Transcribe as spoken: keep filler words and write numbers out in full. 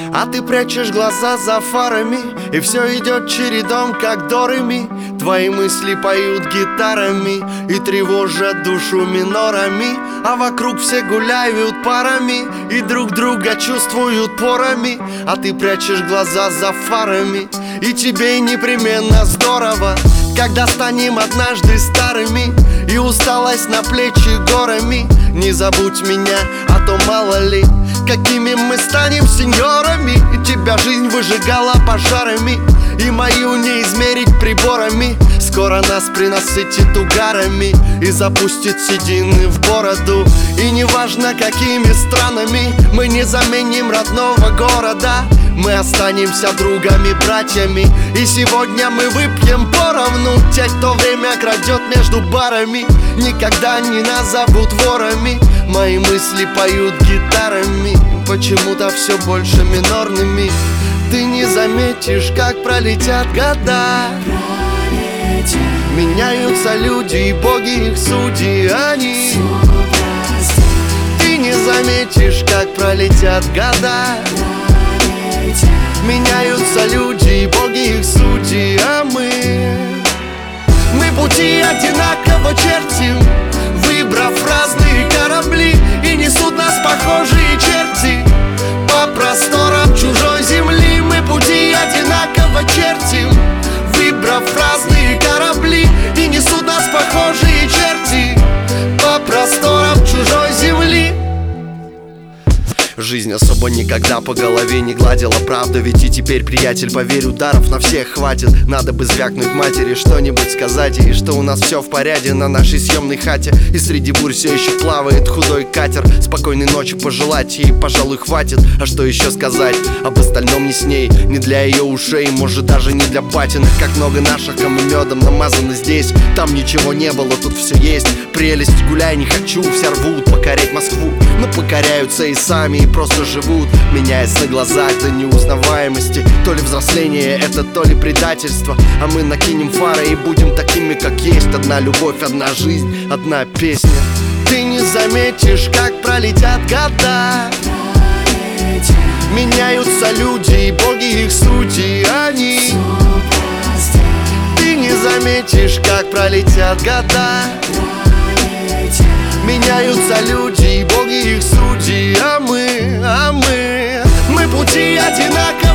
А ты прячешь глаза за фарами, и все идет чередом, как до ре ми. Твои мысли поют гитарами и тревожат душу минорами. А вокруг все гуляют парами и друг друга чувствуют порами. А ты прячешь глаза за фарами, и тебе непременно здорово, когда станем однажды старыми и усталость на плечи горами. Не забудь меня, а то мало ли, какими мы станем сеньорами. И тебя жизнь выжигала пожарами, и мою не измерить приборами. Скоро нас принасытит угарами и запустит седины в бороду. И неважно, какими странами мы не заменим родного города, мы останемся другами, братьями. И сегодня мы выпьем поровну. Те, кто время крадет между барами, никогда не назовут ворами. Мои мысли поют гитарами, почему-то все больше минорными. Ты не заметишь, как пролетят года. Меняются люди и боги их судьи, они. Ты не заметишь, как пролетят года. Меняются люди и боги их судьи, а мы Мы пути одинаково чертим, выбрав разные корабли, и несут нас похожие черти по просторам чужой земли. Мы пути одинаково чертим, выбрав разные корабли, и несут нас похожие черти по просторам чужой земли. Жизнь особо никогда по голове не гладила, правда. Ведь и теперь, приятель, поверь, ударов на всех хватит. Надо бы звякнуть матери, что-нибудь сказать ей, что у нас все в порядке на нашей съемной хате. И среди бурь все еще плавает худой катер. Спокойной ночи пожелать ей, пожалуй, хватит. А что еще сказать об остальном не с ней, не для ее ушей, может даже не для батиных. Как много наших, а мы медом намазаны здесь. Там ничего не было, тут все есть. Прелесть, гуляй, не хочу, все рвут покорять Москву, но покоряются и сами, и просто живут, меняясь на глазах до неузнаваемости. То ли взросление это, то ли предательство. А мы накинем фары и будем такими, как есть. Одна любовь, одна жизнь, одна песня. Ты не заметишь, как пролетят года. Меняются люди и боги их судьи, они. Ты не заметишь, как пролетят года. Меняются люди и боги их судьи, а мы, а мы Мы пути одинаковые